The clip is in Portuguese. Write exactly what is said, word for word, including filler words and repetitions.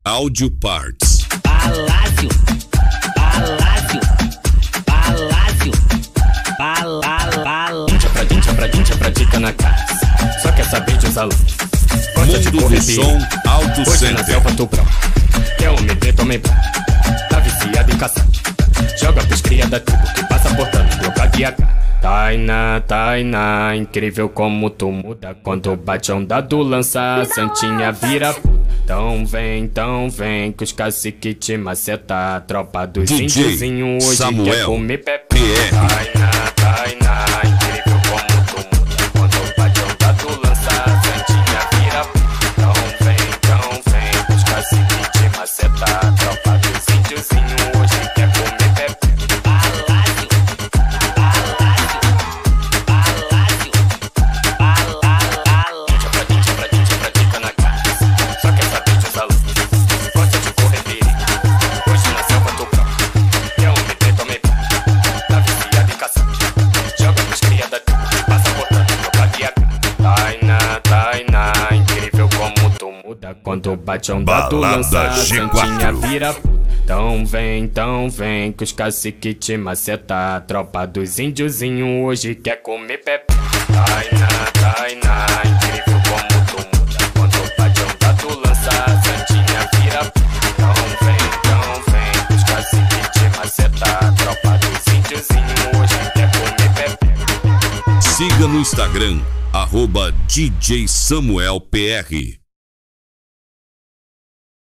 Audio Parts. Palácio, palácio, palácio, palácio. Dincha pra dincha pra dincha pra dica na casa. Só quer saber de usar luz. Gosta de Mundo correr do Som Auto Hoje na Center. selva tô pronto. Quer um meter, tomei pra. Tá viciado em caçar. Joga pros cria da tribo que passa portando troca de A K. Tainá, Tainá, incrível como tu muda. Quando bate onda do lança, Santinha vira puta. Então vem, então vem, que os cacique te maceta. A tropa dos D J índiozinhos hoje Samuel quer comer pepe. P R. Tainá, Tainá, incrível como tu muda. Quando bate onda do lança, Santinha vira puta. Então vem, então vem, que os cacique te maceta. A tropa dos índiozinhos hoje quer comer pepe. Quando bate onda do lança, Santinha vira puta. Então vem, então vem, que os cacique te maceta. A tropa dos índiozinhos hoje quer comer pepe. Tainá, Tainá, incrível como tu muda. Quando bate onda do lança, Santinha vira puta. Então vem, então vem, que os cacique te maceta. A tropa dos índiozinhos hoje quer comer pepe. Siga no Instagram, arroba D J Samuel P R.